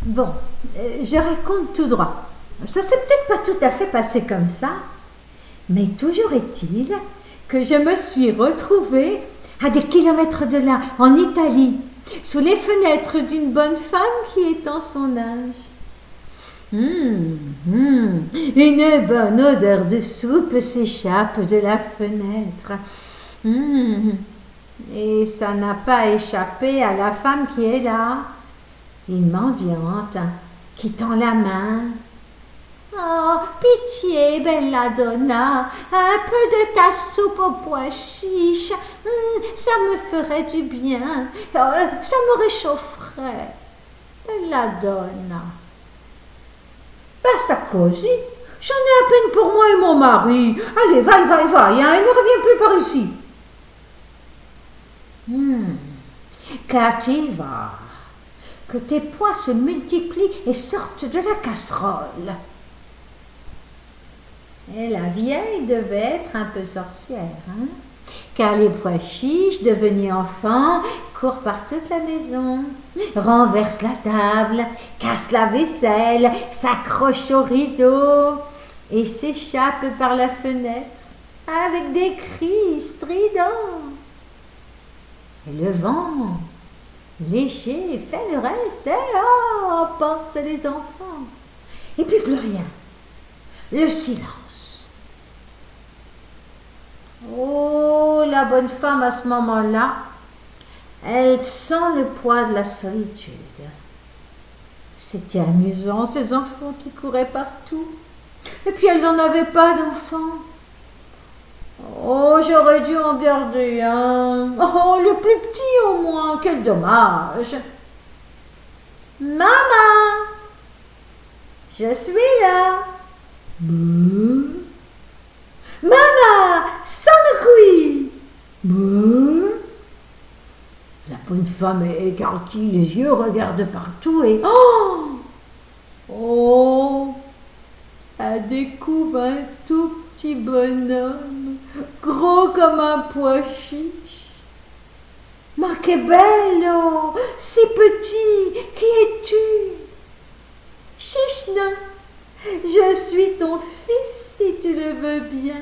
Bon, je raconte tout droit. Ça s'est peut-être pas tout à fait passé comme ça, mais toujours est-il que je me suis retrouvée à des kilomètres de là, en Italie, sous les fenêtres d'une bonne femme qui est en son âge. Une bonne odeur de soupe s'échappe de la fenêtre. Et ça n'a pas échappé à la femme qui est là, une mendiante qui tend la main. Oh, pitié, bella donna, un peu de ta soupe aux pois chiches, ça me ferait du bien, ça me réchaufferait. Bella donna. Basta così, j'en ai à peine pour moi et mon mari. Allez, va, hein, ne reviens plus par ici. Cattiva, que tes pois se multiplient et sortent de la casserole. Et la vieille devait être un peu sorcière, car les pois chiches, devenus enfants, courent par toute la maison, renversent la table, cassent la vaisselle, s'accrochent au rideau et s'échappent par la fenêtre avec des cris stridents. Et le vent, léger, fait le reste et emporte les enfants. Et puis plus rien, le silence. Oh, la bonne femme à ce moment-là, elle sent le poids de la solitude. C'était amusant, ces enfants qui couraient partout. Et puis elle n'en avait pas d'enfants. Oh, j'aurais dû en garder un. Oh, le plus petit au moins, quel dommage. Maman, je suis là. Maman, sono qui. La bonne femme est écarquille, les yeux regardent partout et elle découvre un tout petit bonhomme, gros comme un pois chiche. Ma che bello, si petit, qui es-tu? Chichna, je suis ton fils si tu le veux bien.